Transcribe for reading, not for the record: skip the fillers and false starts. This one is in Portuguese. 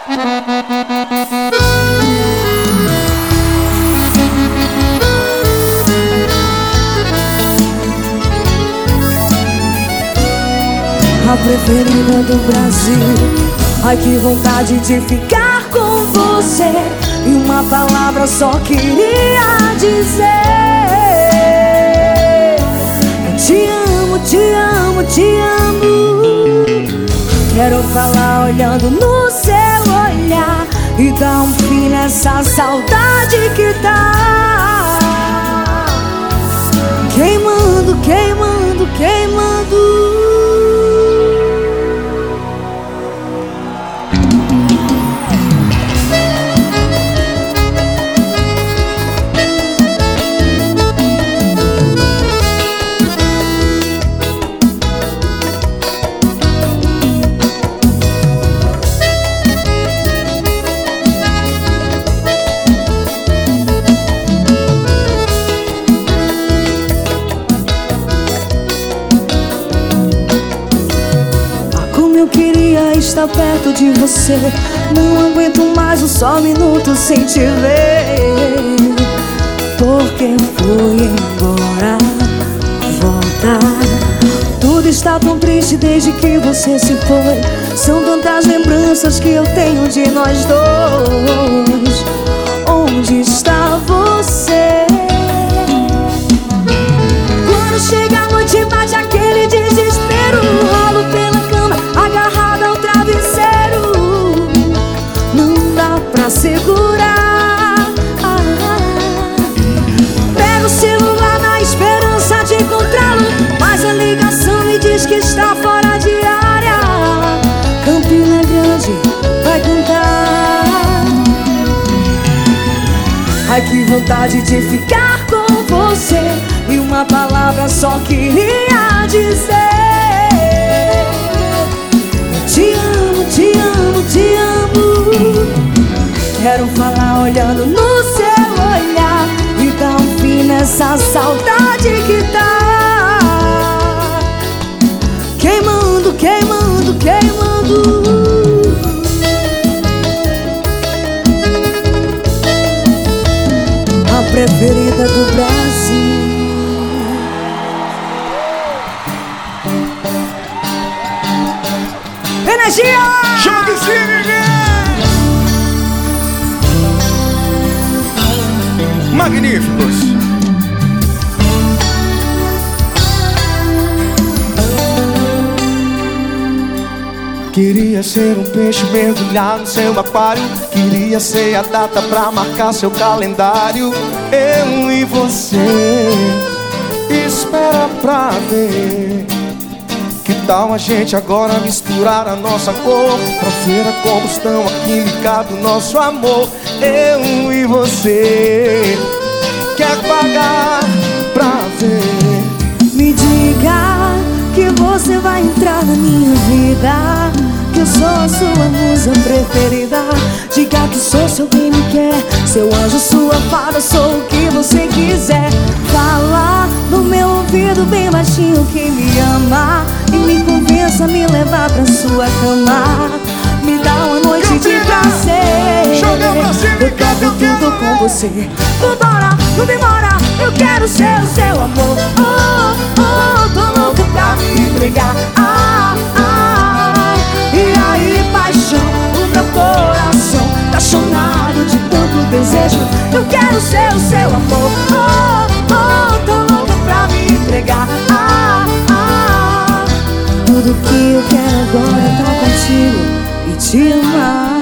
A preferida do Brasil. Ai, que vontade de ficar com você. E uma palavra só queria dizer: eu te amo, te amo, te amo. Quero falar olhando no seu olhar e dar um fim nessa saudade que tá queimando, queimando, queimando. Eu queria estar perto de você. Não aguento mais um só minuto sem te ver. Porque foi embora, voltar. Tudo está tão triste desde que você se foi. São tantas lembranças que eu tenho de nós dois. Onde está você? Quando chega a noite bate aquele desespero. Rolo pela cama agarrada ao travesseiro. Não dá pra segurar. Pego o celular na esperança de encontrá-lo, mas a ligação me diz que está fora de área. Campina Grande vai cantar. Ai, que vontade de ficar com você. E uma palavra só queria dizer: te amo, te amo, te amo. Quero falar olhando no seu olhar e dar um fim nessa saudade que tá queimando, queimando, queimando. A preferida do Brasil. Energia! Jogue sim! Magníficos! Queria ser um peixe mergulhado no seu aquário. Queria ser a data pra marcar seu calendário. Eu e você, espera pra ver. Que tal a gente agora misturar a nossa cor pra ver a combustão, a química do nosso amor. Eu e você, quer pagar pra ver. Me diga que você vai entrar na minha vida, que eu sou a sua musa preferida. Diga que sou seu quem me quer, seu anjo, sua fada, sou o que você quiser. Fala no meu ouvido bem baixinho que me ama e me convença a me levar pra sua cama. Me dá uma noite de prazer. Eu quero tudo com você. Toda hora, não demora, eu quero ser o seu amor. Oh, oh, tô louco pra me entregar. E aí, paixão, o meu coração tá chonado de tanto desejo. Eu quero ser o seu amor. Oh, oh, tô louco pra me entregar. Tudo que eu quero agora é tá contigo e te amar.